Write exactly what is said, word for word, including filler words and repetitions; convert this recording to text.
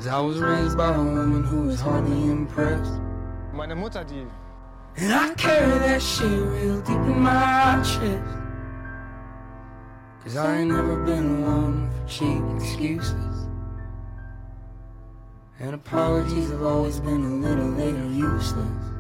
Cause I was raised by a woman who was hardly impressed. Meine Mutter, die... And I carry that shit real deep in my chest. Cause I ain't never been one for cheap excuses. And apologies have always been a little later useless.